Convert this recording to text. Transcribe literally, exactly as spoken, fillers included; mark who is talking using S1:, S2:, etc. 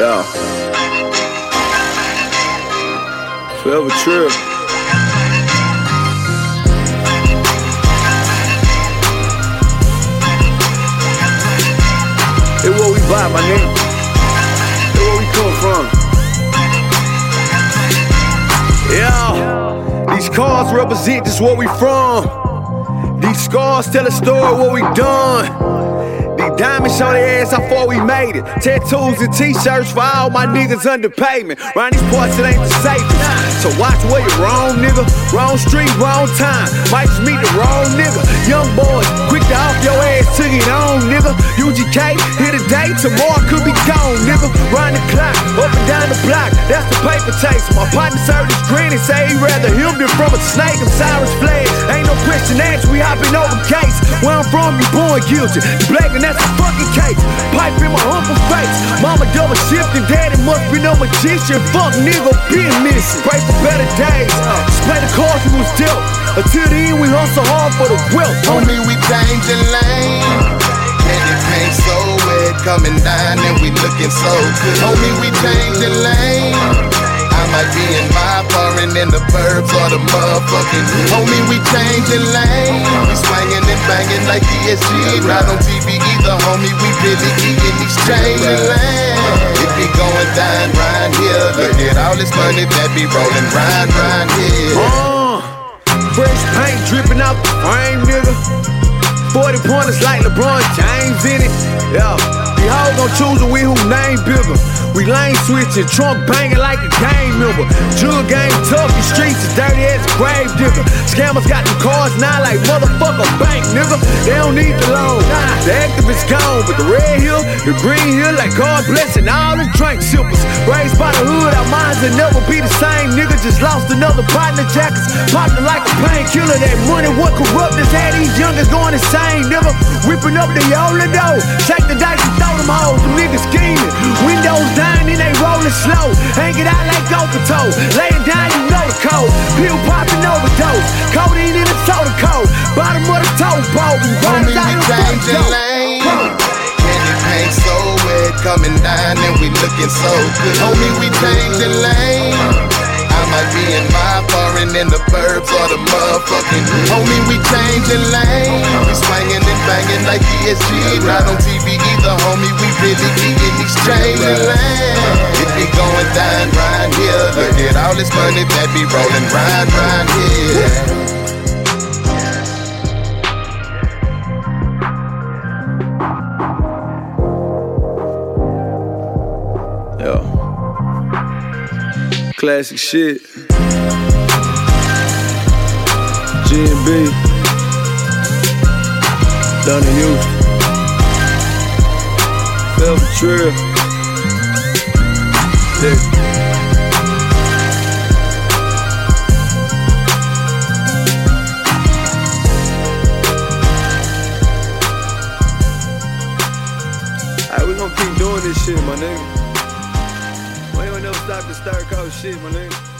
S1: Yeah. Forever trip. It's what we buy, my nigga. It's where we come from. Yeah. These cars represent just where we from. These scars tell a story of what we done. These diamonds show their ass how far we made it. Tattoos and t-shirts for all my niggas under payment. Round these parts it ain't the safest. So watch where you're wrong, nigga. Wrong street, wrong time. Might just meet the wrong nigga. Young boys, quick to off your ass to get on, nigga. U G K, here today, tomorrow could be gone, nigga. Round the clock, up and down the block, that's the paper chase. My partner served his grin and say he'd rather him than from a snake. I'm Cyrus Flags, ain't no question asked, we hopping over gates. Where I'm from, you born guilty. You black and that's a fucking case. Pipe in my humble face. Mama double shifting, daddy must be no magician. Fuck nigga, been missing. Pray for better days. Display the cards we was dealt. Until the end, we hustle hard for the wealth.
S2: Homie, we changing lane. Candy paint so wet, coming down and we looking so good. Homie, we changing lane. I might be in my foreign in the burbs or the motherfucking. Homie, we changing lane. We swinging and banging like E S G. Not on T V either, homie. We really eating these changing lanes. It be going down round here. Look at all this money that be rolling round round here.
S1: Uh, fresh paint dripping out the frame, nigga. forty pointers like LeBron James in it. Yeah, the hoes gon' choose a win who name bigger. We lane switching, trunk banging like a game member. Jug game tough, these streets is dirty as a grave digger. Scammers got them cars now like motherfucker bank, nigga. They don't need the loan. The active is gone, but the red hill, the green hill, like God blessing all the drink sippers. Raised by the hood, our minds will never be the same, nigga. Just lost another partner, jackets partner like a painkiller. That money, what corrupt us had these youngers going insane, nigga. Whipping up the Yola dough, shake the dice and throw them hoes. Them niggas scheming, windows down and they rolling slow. Hang it out like Gopato, lay it down, you know the code. Pill popping overdose, codeine in the soda cold. Bottom of the toe bowl, we
S2: Homie, we changing lane. Candy paint so wet, coming down and we looking so good. Homie, we changing lane. I might be in my foreign in the burbs or the motherfucking. Homie, we changing lane. We swinging and banging like E S G. Not on T V either, homie. We really eating these changing lanes. It be going down round here. Look at all this money that be rolling round round here.
S1: Classic shit. G and B. Done in Houston. Forever trip. Yeah. Alright, we gon' keep doing this shit, my nigga. We ain't gonna never stop this third coast shit, my nigga.